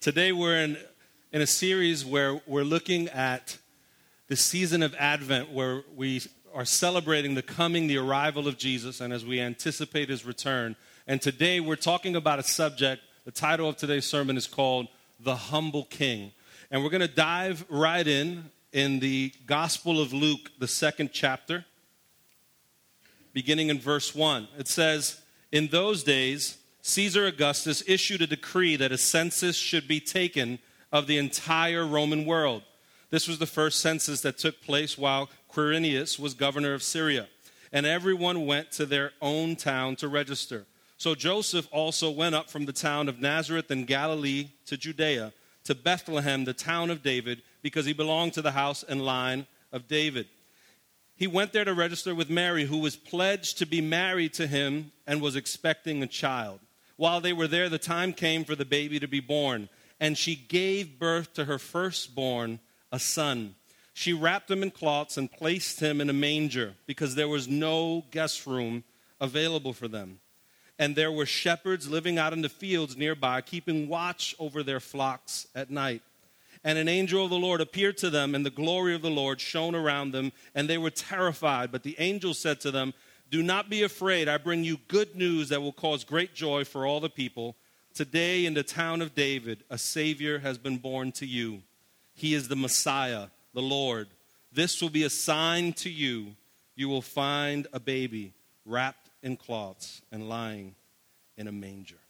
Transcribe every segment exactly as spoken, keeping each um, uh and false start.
Today we're in, in a series where we're looking at the season of Advent, where we are celebrating the coming, the arrival of Jesus, and as we anticipate his return. And today we're talking about a subject. The title of today's sermon is called The Humble King. And we're going to dive right in in the Gospel of Luke, the second chapter, beginning in verse one. It says, "In those days, Caesar Augustus issued a decree that a census should be taken of the entire Roman world. This was the first census that took place while Quirinius was governor of Syria, and everyone went to their own town to register. So Joseph also went up from the town of Nazareth in Galilee to Judea, to Bethlehem, the town of David, because he belonged to the house and line of David. He went there to register with Mary, who was pledged to be married to him and was expecting a child. While they were there, the time came for the baby to be born, and she gave birth to her firstborn, a son. She wrapped him in cloths and placed him in a manger, because there was no guest room available for them. And there were shepherds living out in the fields nearby, keeping watch over their flocks at night. And an angel of the Lord appeared to them, and the glory of the Lord shone around them, and they were terrified. But the angel said to them, 'Do not be afraid. I bring you good news that will cause great joy for all the people. Today in the town of David, a Savior has been born to you. He is the Messiah, the Lord. This will be a sign to you. You will find a baby wrapped in cloths and lying in a manger.'"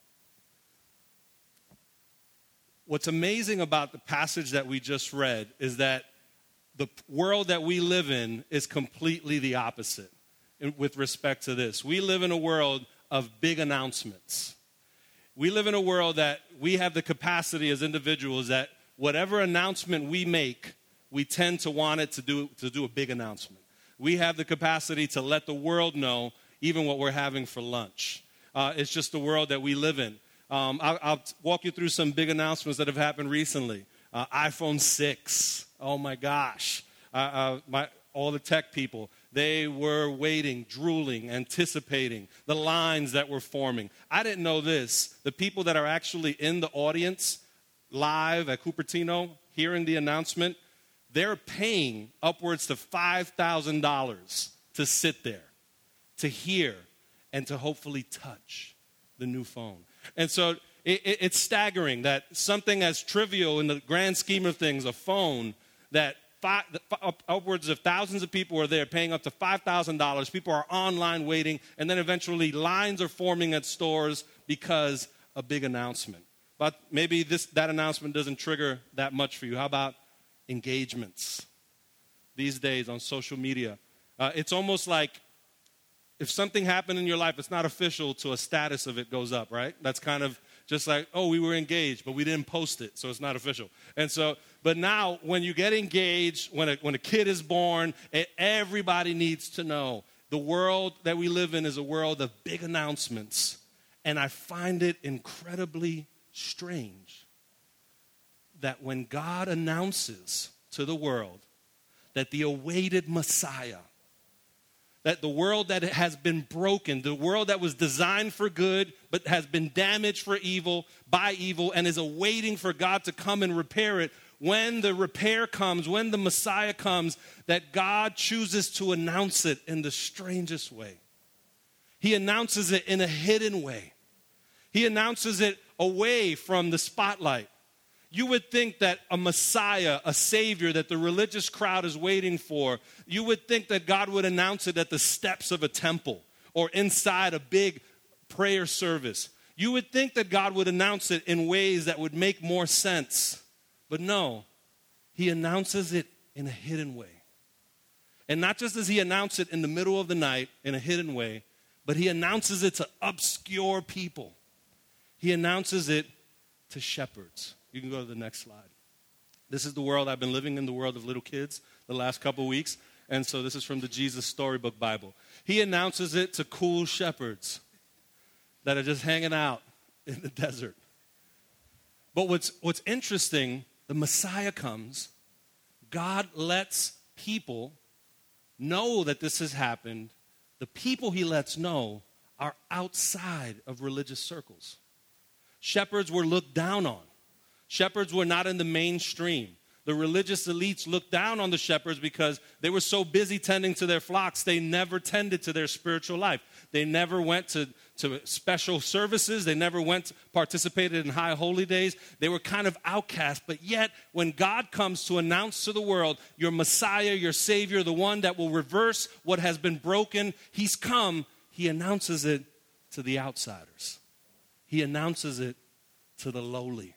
What's amazing about the passage that we just read is that the world that we live in is completely the opposite with respect to this. We live in a world of big announcements. We live in a world that we have the capacity as individuals that whatever announcement we make, we tend to want it to do, to do a big announcement. We have the capacity to let the world know even what we're having for lunch. Uh, it's just the world that we live in. Um, I'll, I'll walk you through some big announcements that have happened recently. Uh, iPhone six. Oh, my gosh. Uh, uh, my, all the tech people, they were waiting, drooling, anticipating the lines that were forming. I didn't know this. The people that are actually in the audience live at Cupertino hearing the announcement, they're paying upwards to five thousand dollars to sit there, to hear, and to hopefully touch the new phone. And so it, it, it's staggering that something as trivial in the grand scheme of things, a phone, that five, up, upwards of thousands of people are there paying up to five thousand dollars. People are online waiting, and then eventually lines are forming at stores because a big announcement. But maybe this that announcement doesn't trigger that much for you. How about engagements? These days on social media, uh, it's almost like if something happened in your life, it's not official till a status of it goes up, right? That's kind of just like, oh, we were engaged, but we didn't post it, so it's not official. And so, but now when you get engaged, when a, when a kid is born, it, everybody needs to know. The world that we live in is a world of big announcements, and I find it incredibly strange that when God announces to the world that the awaited Messiah, that the world that has been broken, the world that was designed for good but has been damaged for evil, by evil, and is awaiting for God to come and repair it, when the repair comes, when the Messiah comes, that God chooses to announce it in the strangest way. He announces it in a hidden way. He announces it away from the spotlight. You would think that a Messiah, a Savior that the religious crowd is waiting for, you would think that God would announce it at the steps of a temple or inside a big prayer service. You would think that God would announce it in ways that would make more sense. But no, he announces it in a hidden way. And not just does he announce it in the middle of the night in a hidden way, but he announces it to obscure people. He announces it to shepherds. You can go to the next slide. This is the world I've been living in, the world of little kids, the last couple of weeks. And so this is from the Jesus Storybook Bible. He announces it to cool shepherds that are just hanging out in the desert. But what's, what's interesting, the Messiah comes. God lets people know that this has happened. The people he lets know are outside of religious circles. Shepherds were looked down on. Shepherds were not in the mainstream. The religious elites looked down on the shepherds because they were so busy tending to their flocks, they never tended to their spiritual life. They never went to, to special services. They never went, participated in high holy days. They were kind of outcast. But yet, when God comes to announce to the world, your Messiah, your Savior, the one that will reverse what has been broken, he's come, he announces it to the outsiders. He announces it to the lowly.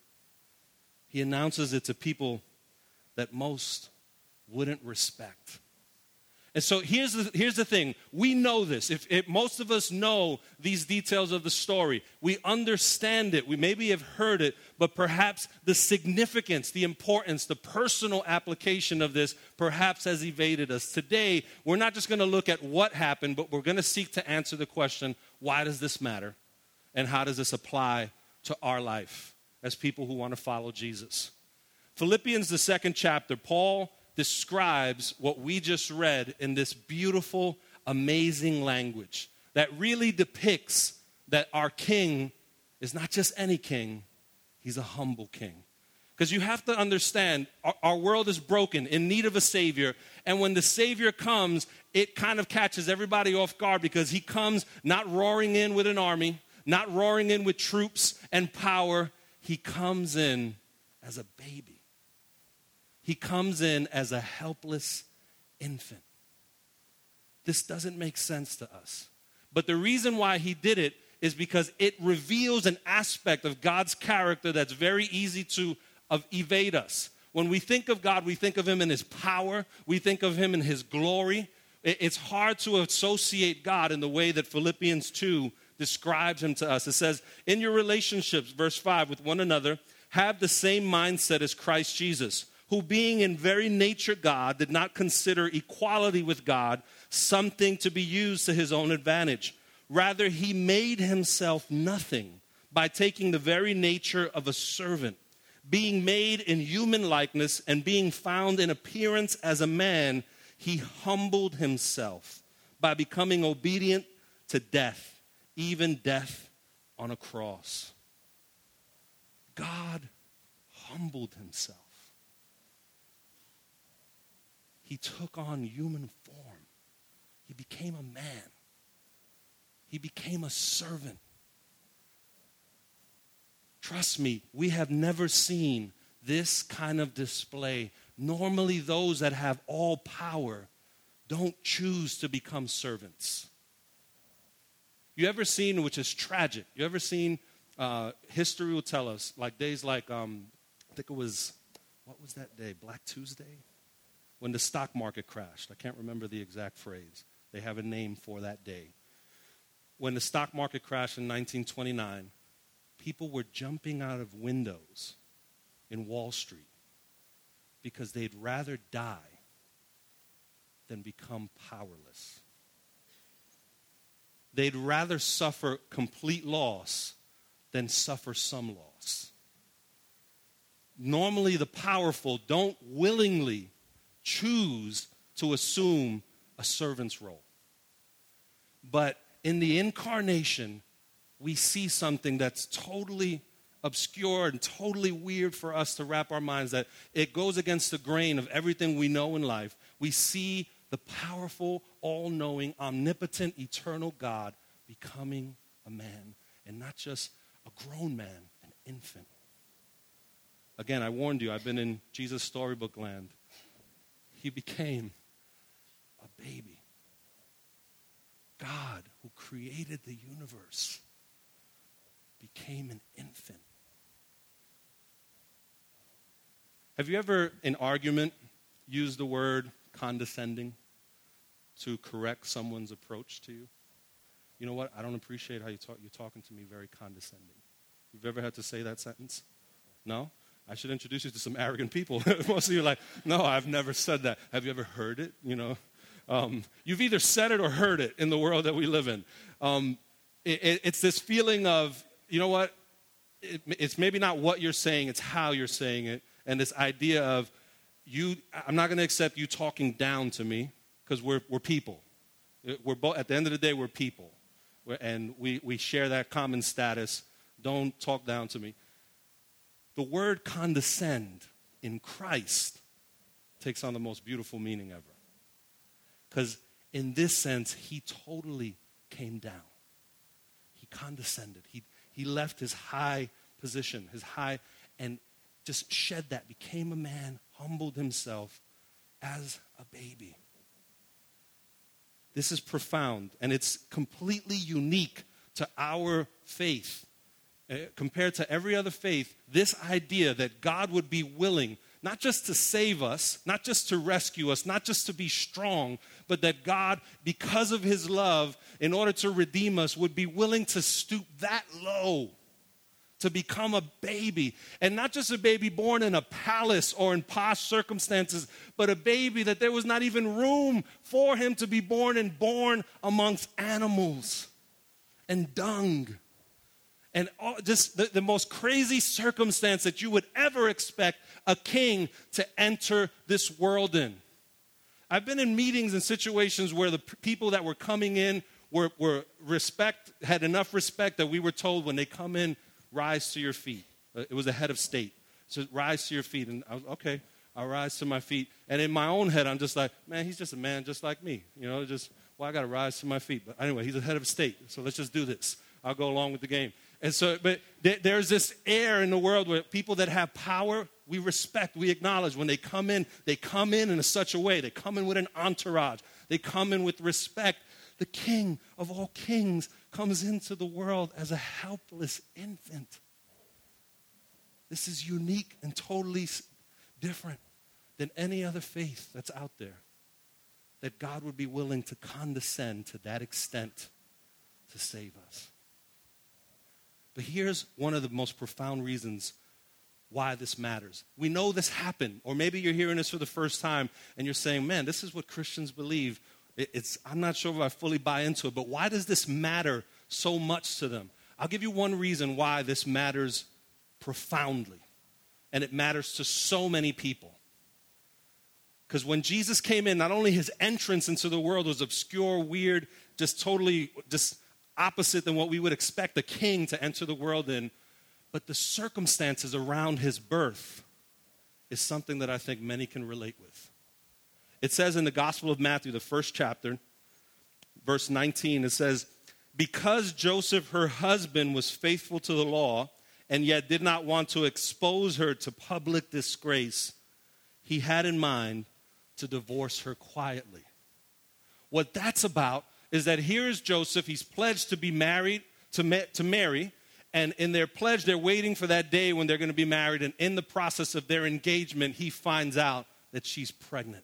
He announces it to people that most wouldn't respect. And so here's the, here's the thing. We know this. If, if most of us know these details of the story, we understand it. We maybe have heard it, but perhaps the significance, the importance, the personal application of this perhaps has evaded us. Today, we're not just going to look at what happened, but we're going to seek to answer the question, why does this matter? And how does this apply to our life as people who want to follow Jesus? Philippians, the second chapter, Paul describes what we just read in this beautiful, amazing language that really depicts that our king is not just any king, he's a humble king. Because you have to understand, our, our world is broken, in need of a Savior, and when the Savior comes, it kind of catches everybody off guard because he comes not roaring in with an army, not roaring in with troops and power. He comes in as a baby. He comes in as a helpless infant. This doesn't make sense to us. But the reason why he did it is because it reveals an aspect of God's character that's very easy to of evade us. When we think of God, we think of him in his power. We think of him in his glory. It's hard to associate God in the way that Philippians two describes him to us. It says, in your relationships, verse five, with one another, have the same mindset as Christ Jesus, who being in very nature God, did not consider equality with God something to be used to his own advantage. Rather, he made himself nothing by taking the very nature of a servant, being made in human likeness and being found in appearance as a man, he humbled himself by becoming obedient to death, even death on a cross. God humbled himself. He took on human form. He became a man. He became a servant. Trust me, we have never seen this kind of display. Normally, those that have all power don't choose to become servants. You ever seen, which is tragic, you ever seen, uh, history will tell us, like days like, um, I think it was, what was that day, Black Tuesday? When the stock market crashed. I can't remember the exact phrase. They have a name for that day. When the stock market crashed in nineteen twenty-nine, people were jumping out of windows in Wall Street because they'd rather die than become powerless. They'd rather suffer complete loss than suffer some loss. Normally, the powerful don't willingly choose to assume a servant's role. But in the incarnation, we see something that's totally obscure and totally weird for us to wrap our minds, that it goes against the grain of everything we know in life. We see the powerful, all-knowing, omnipotent, eternal God becoming a man, and not just a grown man, an infant. Again, I warned you, I've been in Jesus' storybook land. He became a baby. God, who created the universe, became an infant. Have you ever, in argument, used the word condescending to correct someone's approach to you? You know what? I don't appreciate how you talk. You're talking to me very condescending. You've ever had to say that sentence? No? I should introduce you to some arrogant people. Most of you are like, no, I've never said that. Have you ever heard it? You know, um, you've either said it or heard it in the world that we live in. Um, it, it, it's this feeling of, you know what? It, it's maybe not what you're saying, it's how you're saying it. And this idea of, you, I'm not going to accept you talking down to me because we're, we're people. We're both, at the end of the day, we're people. We're, and we, we share that common status. Don't talk down to me. The word condescend in Christ takes on the most beautiful meaning ever. Because in this sense, he totally came down. He condescended. He, he left his high position, his high, and just shed that, became a man, humbled himself as a baby. This is profound, and it's completely unique to our faith. Uh, compared to every other faith, this idea that God would be willing not just to save us, not just to rescue us, not just to be strong, but that God, because of his love, in order to redeem us, would be willing to stoop that low, to become a baby. And not just a baby born in a palace or in posh circumstances, but a baby that there was not even room for him to be born, and born amongst animals and dung. And all, just the, the most crazy circumstance that you would ever expect a king to enter this world in. I've been in meetings and situations where the p- people that were coming in were, were respect, had enough respect that we were told when they come in, rise to your feet. It was a head of state. So rise to your feet. And I was, okay, I'll rise to my feet. And in my own head, I'm just like, man, he's just a man just like me. You know, just, well, I got to rise to my feet. But anyway, he's a head of state. So let's just do this. I'll go along with the game. And so, but th- there's this air in the world where people that have power, we respect, we acknowledge. When they come in, they come in in a such a way. They come in with an entourage. They come in with respect. The King of all kings comes into the world as a helpless infant. This is unique and totally different than any other faith that's out there. That God would be willing to condescend to that extent to save us. But here's one of the most profound reasons why this matters. We know this happened, or maybe you're hearing this for the first time and you're saying, man, this is what Christians believe. It's, I'm not sure if I fully buy into it, but why does this matter so much to them? I'll give you one reason why this matters profoundly, and it matters to so many people. Because when Jesus came in, not only his entrance into the world was obscure, weird, just totally just opposite than what we would expect a king to enter the world in, but the circumstances around his birth is something that I think many can relate with. It says in the Gospel of Matthew, the first chapter, verse nineteen, it says, because Joseph, her husband, was faithful to the law and yet did not want to expose her to public disgrace, he had in mind to divorce her quietly. What that's about is that here is Joseph. He's pledged to be married, to, ma- to marry. And in their pledge, they're waiting for that day when they're going to be married. And in the process of their engagement, he finds out that she's pregnant.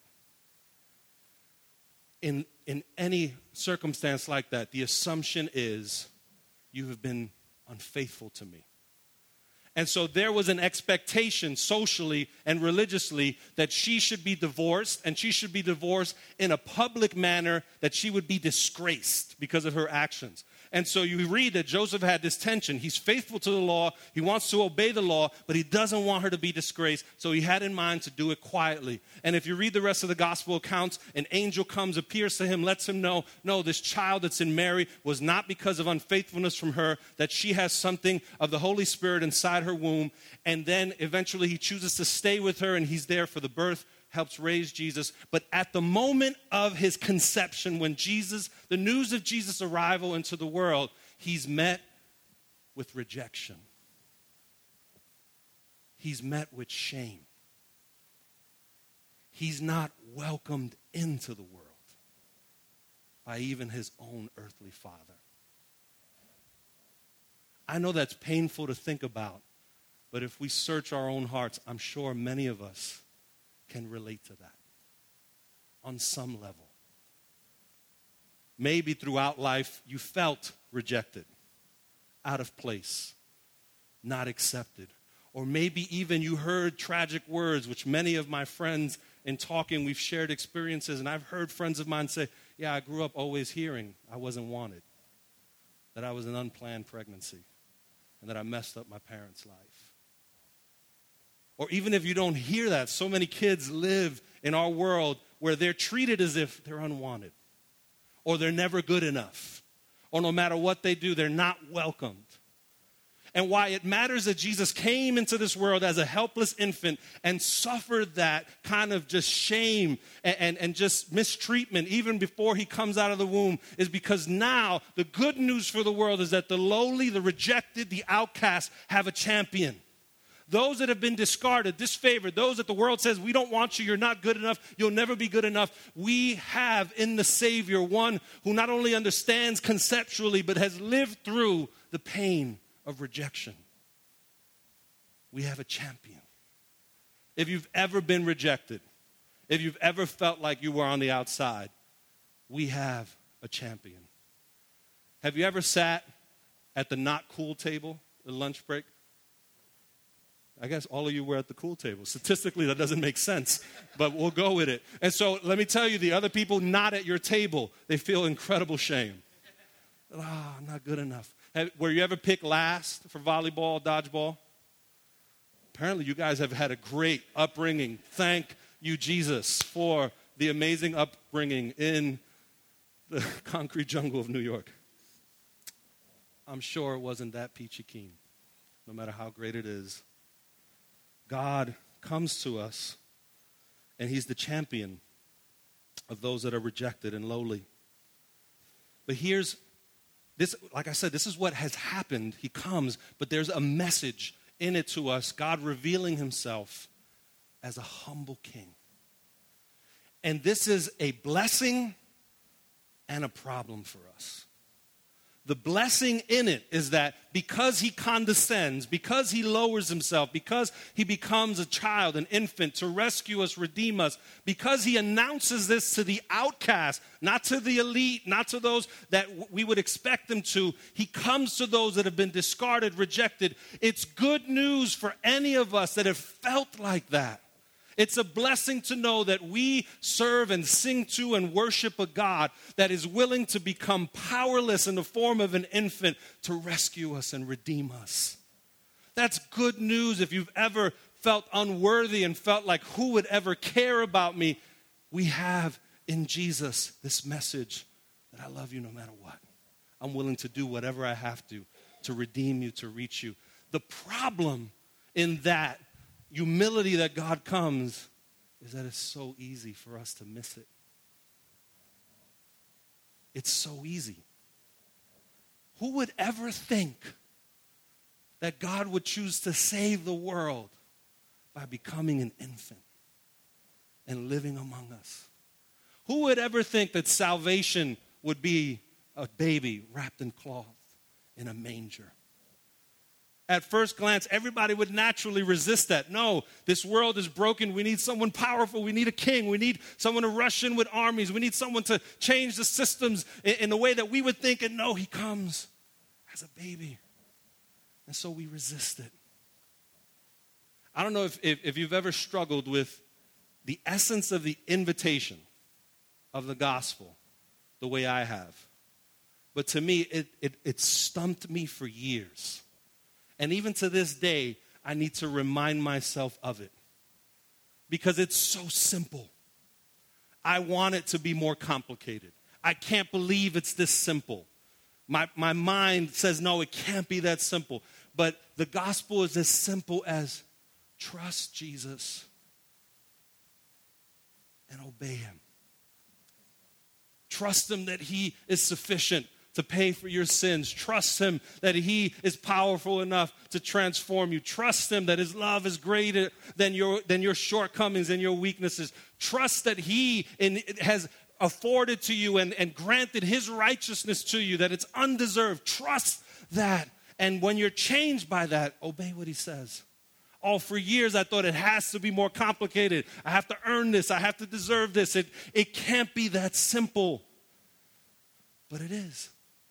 In, in any circumstance like that, the assumption is, you have been unfaithful to me. And so there was an expectation socially and religiously that she should be divorced, and she should be divorced in a public manner, that she would be disgraced because of her actions. And so you read that Joseph had this tension. He's faithful to the law. He wants to obey the law, but he doesn't want her to be disgraced. So he had in mind to do it quietly. And if you read the rest of the gospel accounts, an angel comes, appears to him, lets him know, no, this child that's in Mary was not because of unfaithfulness from her, that she has something of the Holy Spirit inside her womb. And then eventually he chooses to stay with her, and he's there for the birth, helps raise Jesus. But at the moment of his conception, when Jesus, the news of Jesus' arrival into the world, he's met with rejection. He's met with shame. He's not welcomed into the world by even his own earthly father. I know that's painful to think about, but if we search our own hearts, I'm sure many of us can relate to that on some level. Maybe throughout life you felt rejected, out of place, not accepted. Or maybe even you heard tragic words, which many of my friends in talking, we've shared experiences, and I've heard friends of mine say, yeah, I grew up always hearing I wasn't wanted, that I was an unplanned pregnancy, and that I messed up my parents' life. Or even if you don't hear that, so many kids live in our world where they're treated as if they're unwanted, or they're never good enough, or no matter what they do, they're not welcomed. and why it matters that Jesus came into this world as a helpless infant and suffered that kind of just shame and, and, and just mistreatment even before he comes out of the womb is because now the good news for the world is that the lowly, the rejected, the outcast have a champion. Those that have been discarded, disfavored, those that the world says, we don't want you, you're not good enough, you'll never be good enough. We have in the Savior one who not only understands conceptually, but has lived through the pain of rejection. We have a champion. If you've ever been rejected, if you've ever felt like you were on the outside, we have a champion. Have you ever sat at the not cool table at lunch break? I guess all of you were at the cool table. Statistically, that doesn't make sense, but we'll go with it. And so let me tell you, the other people not at your table, they feel incredible shame. Ah, oh, I'm not good enough. Have, were you ever picked last for volleyball, dodgeball? Apparently, you guys have had a great upbringing. Thank you, Jesus, for the amazing upbringing in the concrete jungle of New York. I'm sure it wasn't that peachy keen, no matter how great it is. God comes to us, and he's the champion of those that are rejected and lowly. But here's this, like I said, this is what has happened. He comes, but there's a message in it to us, God revealing himself as a humble king. And this is a blessing and a problem for us. The blessing in it is that because he condescends, because he lowers himself, because he becomes a child, an infant to rescue us, redeem us, because he announces this to the outcast, not to the elite, not to those that we would expect him to, he comes to those that have been discarded, rejected. It's good news for any of us that have felt like that. It's a blessing to know that we serve and sing to and worship a God that is willing to become powerless in the form of an infant to rescue us and redeem us. That's good news if you've ever felt unworthy and felt like who would ever care about me. We have in Jesus this message that I love you no matter what. I'm willing to do whatever I have to to redeem you, to reach you. The problem in that humility that God comes is that it's so easy for us to miss it. It's so easy. Who would ever think that God would choose to save the world by becoming an infant and living among us? Who would ever think that salvation would be a baby wrapped in cloth in a manger? At first glance, everybody would naturally resist that. No, this world is broken. We need someone powerful. We need a king. We need someone to rush in with armies. We need someone to change the systems in, in the way that we would think. And no, he comes as a baby. And so we resist it. I don't know if, if, if you've ever struggled with the essence of the invitation of the gospel the way I have. But to me, it, it, it stumped me for years. And even to this day, I need to remind myself of it. Because it's so simple. I want it to be more complicated. I can't believe it's this simple. My, my mind says, no, it can't be that simple. But the gospel is as simple as trust Jesus and obey him. Trust him that he is sufficient to pay for your sins. Trust him that he is powerful enough to transform you. Trust him that his love is greater than your, than your shortcomings and your weaknesses. Trust that he in, has afforded to you and, and granted his righteousness to you, that it's undeserved. Trust that. And when you're changed by that, obey what he says. Oh, for years I thought it has to be more complicated. I have to earn this. I have to deserve this. It, it can't be that simple. But it is.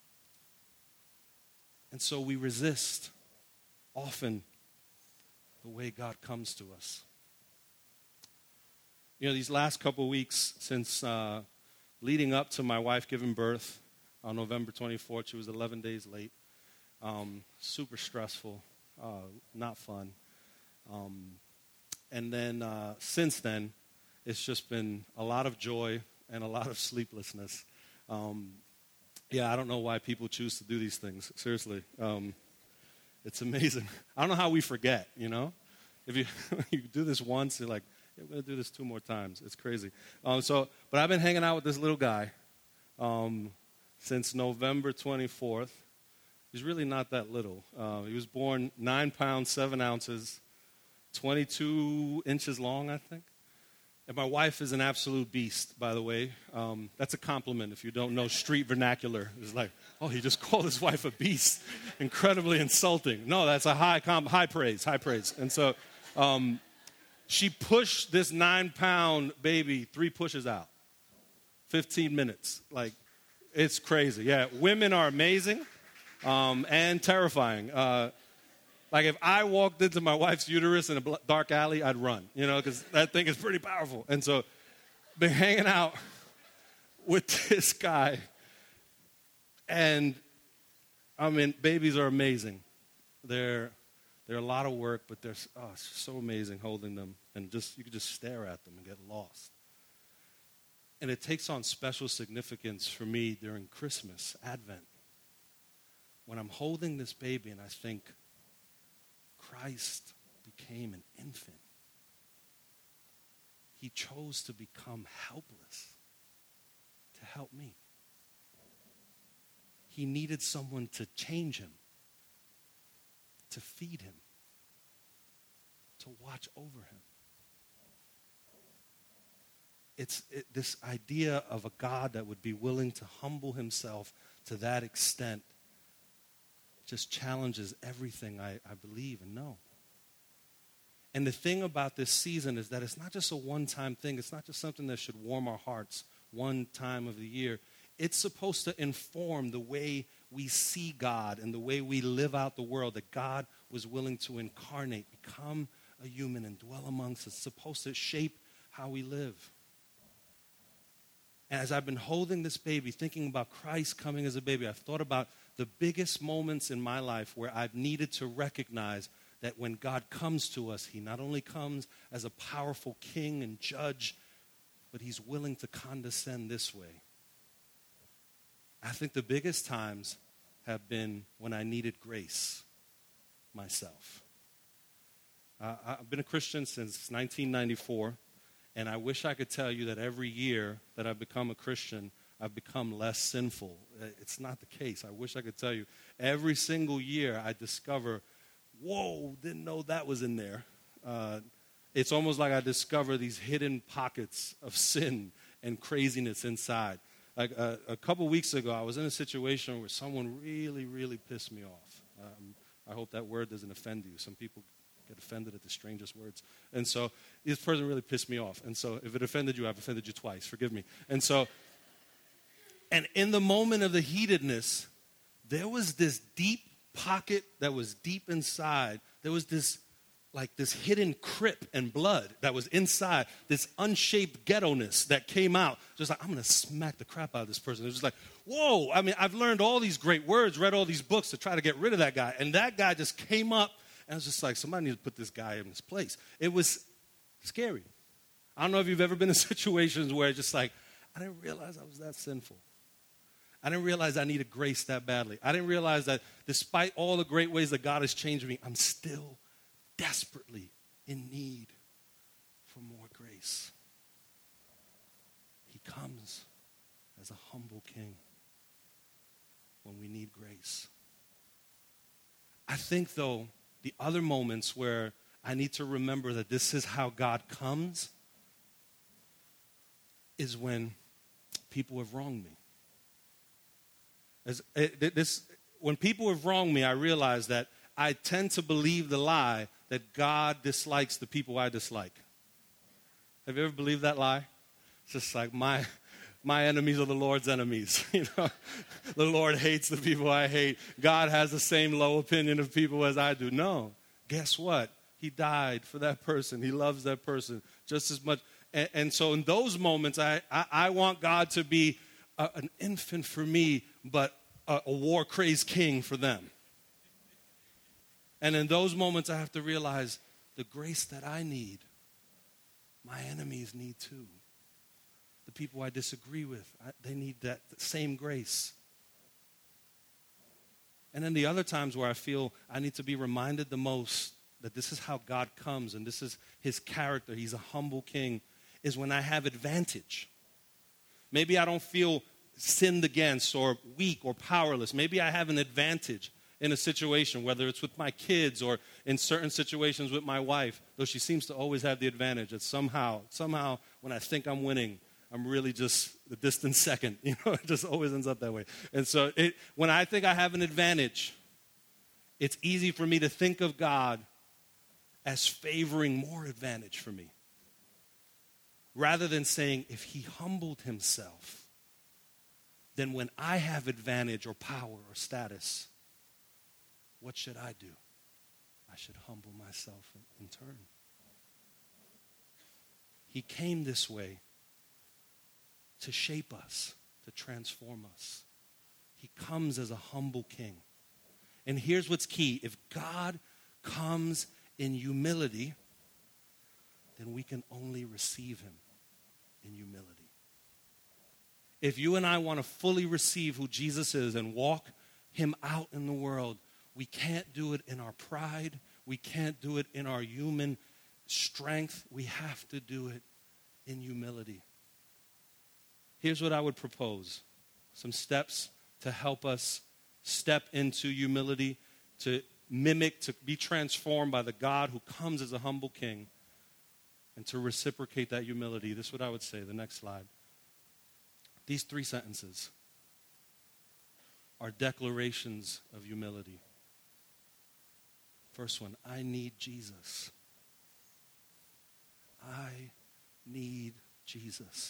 And so we resist often the way God comes to us. You know, these last couple of weeks since uh, leading up to my wife giving birth on November twenty-fourth, she was eleven days late. Um, super stressful, uh, not fun. Um, and then uh, since then, it's just been a lot of joy and a lot of sleeplessness. Um, yeah, I don't know why people choose to do these things. Seriously. Um, It's amazing. I don't know how we forget, you know? If you, you do this once, you're like, yeah, we're going to do this two more times. It's crazy. Um, so, but I've been hanging out with this little guy um, since November twenty-fourth. He's really not that little. Uh, he was born nine pounds, seven ounces, twenty-two inches long, I think. And my wife is an absolute beast, by the way. Um, that's a compliment if you don't know street vernacular. It's like, oh, he just called his wife a beast. Incredibly insulting. No, that's a high comp- high praise, high praise. And so um, she pushed this nine-pound baby three pushes out. fifteen minutes. Like, it's crazy. Yeah, women are amazing um, and terrifying. Uh, Like, if I walked into my wife's uterus in a bl- dark alley, I'd run, you know, because that thing is pretty powerful. And so, been hanging out with this guy. And, I mean, babies are amazing. They're, they're a lot of work, but they're oh, it's so amazing holding them. And just you can just stare at them and get lost. And it takes on special significance for me during Christmas, Advent, when I'm holding this baby and I think, Christ became an infant. He chose to become helpless to help me. He needed someone to change him, to feed him, to watch over him. It's it, this idea of a God that would be willing to humble himself to that extent just challenges everything I, I believe and know. And the thing about this season is that it's not just a one-time thing. It's not just something that should warm our hearts one time of the year. It's supposed to inform the way we see God and the way we live out the world, that God was willing to incarnate, become a human, and dwell amongst us. It's supposed to shape how we live. And as I've been holding this baby, thinking about Christ coming as a baby, I've thought about the biggest moments in my life where I've needed to recognize that when God comes to us, he not only comes as a powerful king and judge, but he's willing to condescend this way. I think the biggest times have been when I needed grace myself. Uh, I've been a Christian since nineteen ninety-four, and I wish I could tell you that every year that I've become a Christian, I've become less sinful. It's not the case. I wish I could tell you. Every single year I discover, whoa, didn't know that was in there. Uh, it's almost like I discover these hidden pockets of sin and craziness inside. Like uh, a couple weeks ago, I was in a situation where someone really, really pissed me off. Um, I hope that word doesn't offend you. Some people get offended at the strangest words. And so this person really pissed me off. And so if it offended you, I've offended you twice. Forgive me. And so... And in the moment of the heatedness, there was this deep pocket that was deep inside. There was this, like this hidden crypt and blood that was inside, this unshaped ghetto-ness that came out. Just like, I'm going to smack the crap out of this person. It was just like, whoa. I mean, I've learned all these great words, read all these books to try to get rid of that guy. And that guy just came up, and I was just like, somebody needs to put this guy in his place. It was scary. I don't know if you've ever been in situations where it's just like, I didn't realize I was that sinful. I didn't realize I needed grace that badly. I didn't realize that despite all the great ways that God has changed me, I'm still desperately in need for more grace. He comes as a humble king when we need grace. I think, though, the other moments where I need to remember that this is how God comes is when people have wronged me. As, it, this, when people have wronged me, I realize that I tend to believe the lie that God dislikes the people I dislike. Have you ever believed that lie? It's just like my my enemies are the Lord's enemies. You know, the Lord hates the people I hate. God has the same low opinion of people as I do. No, guess what? He died for that person. He loves that person just as much. And, and so in those moments, I, I, I want God to be a, an infant for me, but a, a war-crazed king for them. And in those moments, I have to realize the grace that I need, my enemies need too. The people I disagree with, I, they need that same grace. And then the other times where I feel I need to be reminded the most that this is how God comes and this is his character. He's a humble king, is when I have advantage. Maybe I don't feel sinned against or weak or powerless. Maybe I have an advantage in a situation, whether it's with my kids or in certain situations with my wife, though she seems to always have the advantage that somehow, somehow when I think I'm winning, I'm really just the distant second. You know, it just always ends up that way. And so it, when I think I have an advantage, it's easy for me to think of God as favoring more advantage for me. Rather than saying, if he humbled himself, then when I have advantage or power or status, what should I do? I should humble myself in, in turn. He came this way to shape us, to transform us. He comes as a humble king. And here's what's key. If God comes in humility, then we can only receive him in humility. If you and I want to fully receive who Jesus is and walk him out in the world, we can't do it in our pride. We can't do it in our human strength. We have to do it in humility. Here's what I would propose. Some steps to help us step into humility, to mimic, to be transformed by the God who comes as a humble king, and to reciprocate that humility. This is what I would say. The next slide. These three sentences are declarations of humility. First one, I need Jesus. I need Jesus.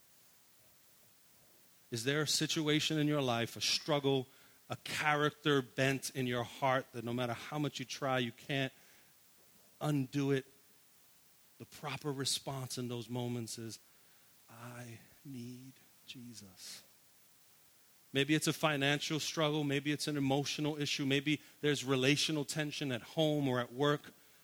Is there a situation in your life, a struggle, a character bent in your heart that no matter how much you try, you can't undo it? The proper response in those moments is, I need Jesus. Maybe it's a financial struggle. Maybe it's an emotional issue. Maybe there's relational tension at home or at work.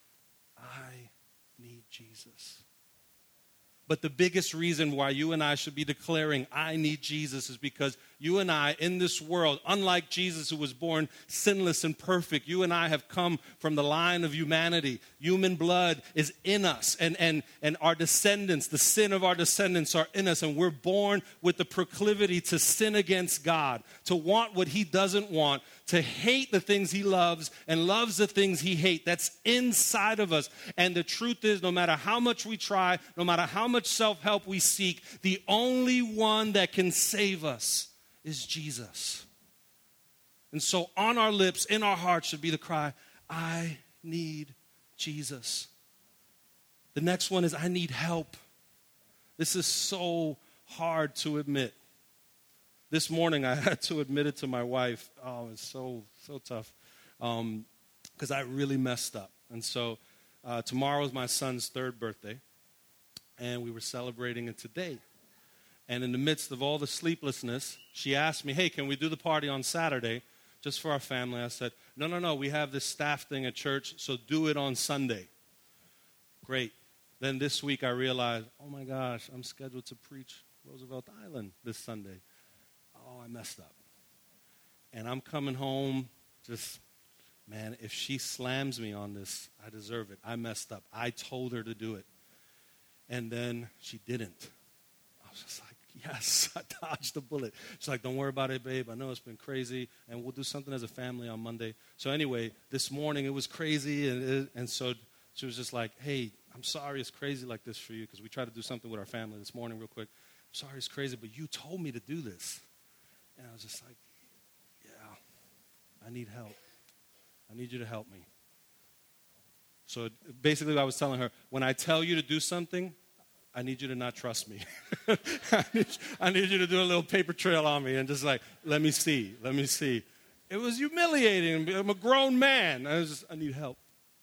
I need Jesus. But the biggest reason why you and I should be declaring, I need Jesus, is because you and I in this world, unlike Jesus who was born sinless and perfect, you and I have come from the line of humanity. Human blood is in us, and, and, and our descendants, the sin of our descendants are in us, and we're born with the proclivity to sin against God, to want what he doesn't want, to hate the things he loves and loves the things he hates. That's inside of us. And the truth is, no matter how much we try, no matter how much self-help we seek, the only one that can save us is Jesus. And so on our lips, in our hearts should be the cry, I need Jesus. The next one is, I need help. This is so hard to admit. This morning I had to admit it to my wife. Oh, it's so, so tough. Um, because I really messed up. And so uh, tomorrow is my son's third birthday. And we were celebrating it today. And in the midst of all the sleeplessness, she asked me, hey, can we do the party on Saturday just for our family? I said, no, no, no, we have this staff thing at church, so do it on Sunday. Great. Then this week I realized, oh my gosh, I'm scheduled to preach Roosevelt Island this Sunday. Oh, I messed up. And I'm coming home just, man, if she slams me on this, I deserve it. I messed up. I told her to do it. And then she didn't. I was just like, yes, I dodged the bullet. She's like, don't worry about it, babe. I know it's been crazy, and we'll do something as a family on Monday. So anyway, this morning it was crazy, and, it, and so she was just like, hey, I'm sorry it's crazy like this for you, because we tried to do something with our family this morning real quick. I'm sorry it's crazy, but you told me to do this. And I was just like, yeah, I need help. I need you to help me. So basically I was telling her, when I tell you to do something, I need you to not trust me. I, need, I need you to do a little paper trail on me and just like, let me see, let me see. It was humiliating. I'm a grown man. I was just, I need help.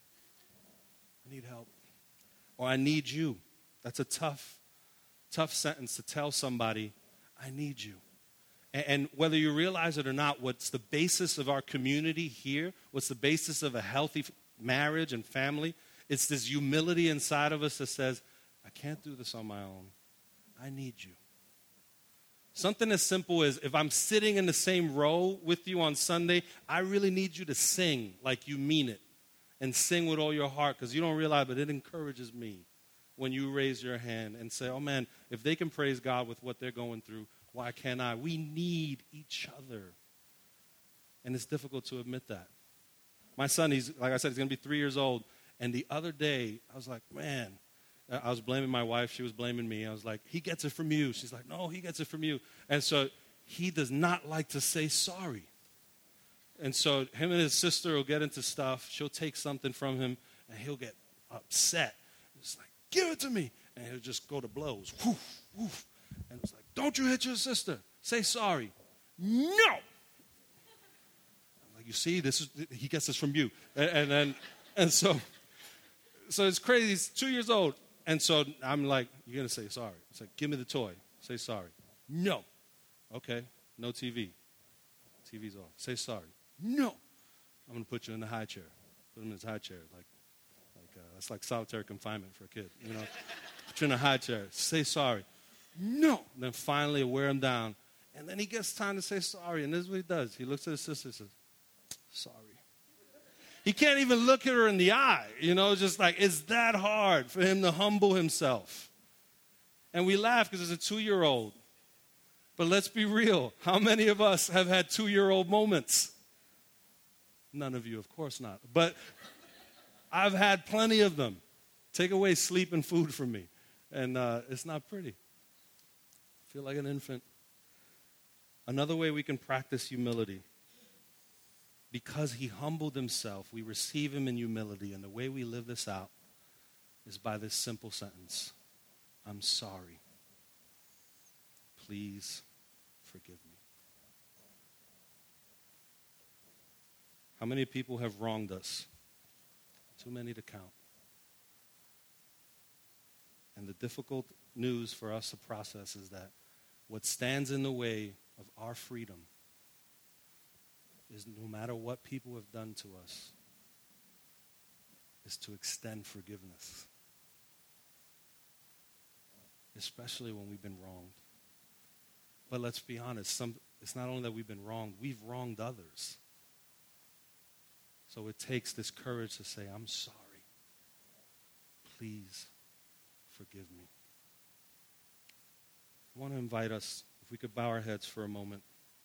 I need help. Or I need you. That's a tough, tough sentence to tell somebody, I need you. And, and whether you realize it or not, what's the basis of our community here, what's the basis of a healthy marriage and family, it's this humility inside of us that says, I can't do this on my own. I need you. Something as simple as if I'm sitting in the same row with you on Sunday, I really need you to sing like you mean it and sing with all your heart, because you don't realize, but it encourages me when you raise your hand and say, oh man, if they can praise God with what they're going through, why can't I? We need each other. And it's difficult to admit that. My son, he's like I said, he's going to be three years old. And the other day, I was like, man, I was blaming my wife. She was blaming me. I was like, he gets it from you. She's like, no, he gets it from you. And so he does not like to say sorry. And so him and his sister will get into stuff. She'll take something from him, and he'll get upset. It's like, give it to me. And he'll just go to blows. Woof, woof. And it's like, don't you hit your sister. Say sorry. No. I'm like, you see, this is he gets this from you. And, and then, and so, so it's crazy. He's two years old. And so I'm like, you're going to say sorry. It's like, give me the toy. Say sorry. No. Okay. No T V. T V's off. Say sorry. No. I'm going to put you in the high chair. Put him in his high chair. Like, like uh, that's like solitary confinement for a kid. You know, put you in a high chair. Say sorry. No. Then finally wear him down. And then he gets time to say sorry. And this is what he does. He looks at his sister and says, sorry. He can't even look at her in the eye. You know, just like it's that hard for him to humble himself. And we laugh because it's a two-year-old. But let's be real. How many of us have had two-year-old moments? None of you, of course not. But I've had plenty of them. Take away sleep and food from me. And uh, it's not pretty. I feel like an infant. Another way we can practice humility. Because he humbled himself, we receive him in humility. And the way we live this out is by this simple sentence. I'm sorry. Please forgive me. How many people have wronged us? Too many to count. And the difficult news for us to process is that what stands in the way of our freedom is no matter what people have done to us, is to extend forgiveness. Especially when we've been wronged. But let's be honest, some, it's not only that we've been wronged, we've wronged others. So it takes this courage to say, I'm sorry. Please forgive me. I want to invite us, if we could bow our heads for a moment.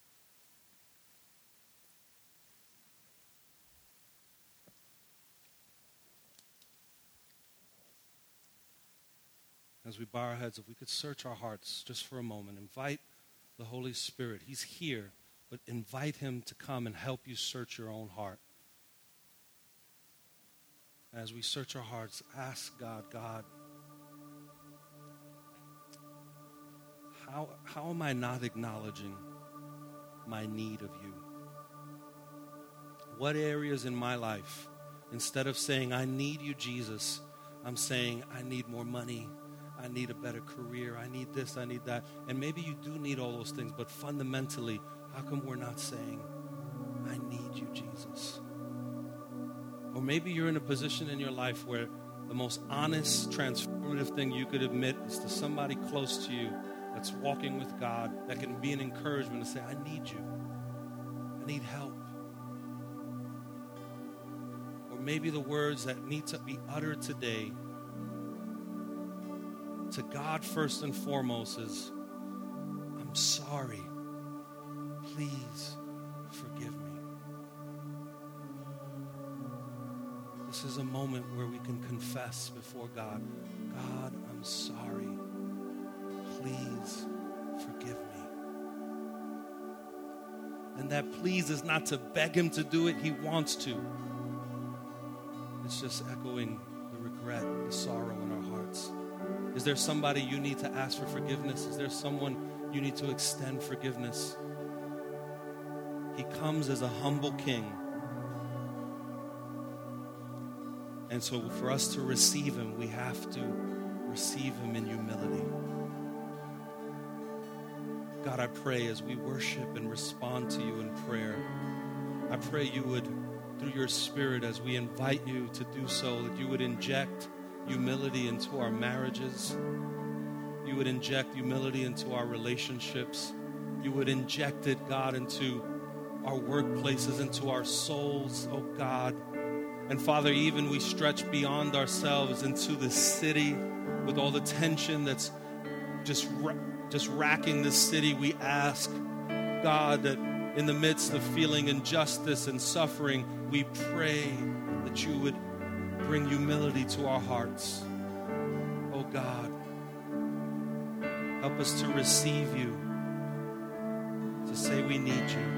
As we bow our heads, if we could search our hearts just for a moment, invite the Holy Spirit. He's here, but invite him to come and help you search your own heart. As we search our hearts, ask God, God, how, how am I not acknowledging my need of you? What areas in my life, instead of saying, I need you, Jesus, I'm saying, I need more money. I need a better career. I need this, I need that. And maybe you do need all those things, but fundamentally, how come we're not saying, I need you, Jesus? Or maybe you're in a position in your life where the most honest, transformative thing you could admit is to somebody close to you that's walking with God, that can be an encouragement to say, I need you. I need help. Or maybe the words that need to be uttered today to God first and foremost is, I'm sorry. Please forgive me. This is a moment where we can confess before God, God, I'm sorry. Please forgive me. And that please is not to beg him to do it. He wants to. It's just echoing the regret, the sorrow in our hearts. Is there somebody you need to ask for forgiveness? Is there someone you need to extend forgiveness? He comes as a humble king. And so for us to receive him, we have to receive him in humility. God, I pray as we worship and respond to you in prayer, I pray you would, through your Spirit, as we invite you to do so, that you would inject humility into our marriages. you would inject humility into our relationships. You would inject it, God, into our workplaces, into our souls, oh God. And Father, even we stretch beyond ourselves into the city with all the tension that's just, just racking this city. We ask, God, that in the midst of feeling injustice and suffering, we pray that you would bring humility to our hearts. Oh God, help us to receive you, to say we need you.